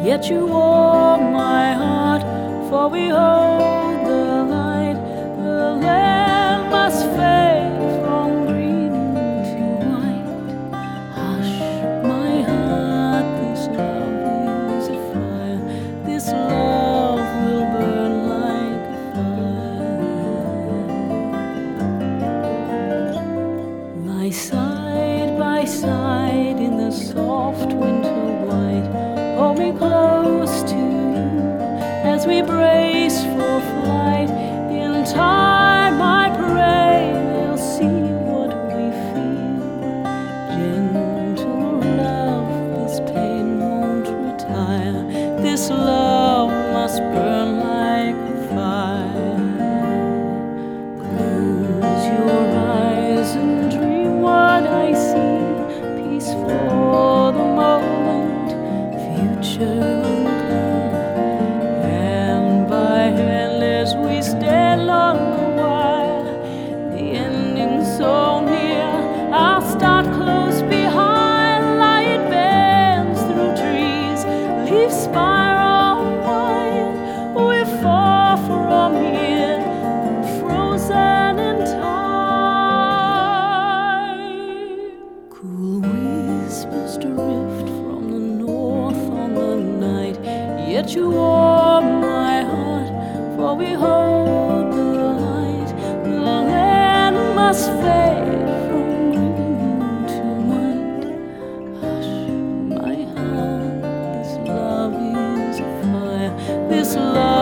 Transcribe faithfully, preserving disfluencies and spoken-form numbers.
Yet you warm my heart, for we hold the light. The land must fade from green to white. Hush, my heart, this love is a fire. This love will burn like a fire. Lie side by side in the soft winter white. Hold me close to you as we brace for flight. In time I pray they'll see what we feel. Gentle love, this pain won't retire. This love must burn like a fire. Close your eyes and dream what I see. Peace for the moment, future unclear. Hand by hand as we stand on the wire, the ending so near. I'll start close behind, light bends through trees, leaves spiral wide. We're far from here, frozen in time. Cool whispers drift from the north on the night. Yet you warm my heart, for we hold the light. The land must fade from green to white. Hush, my heart, this love is a fire. This love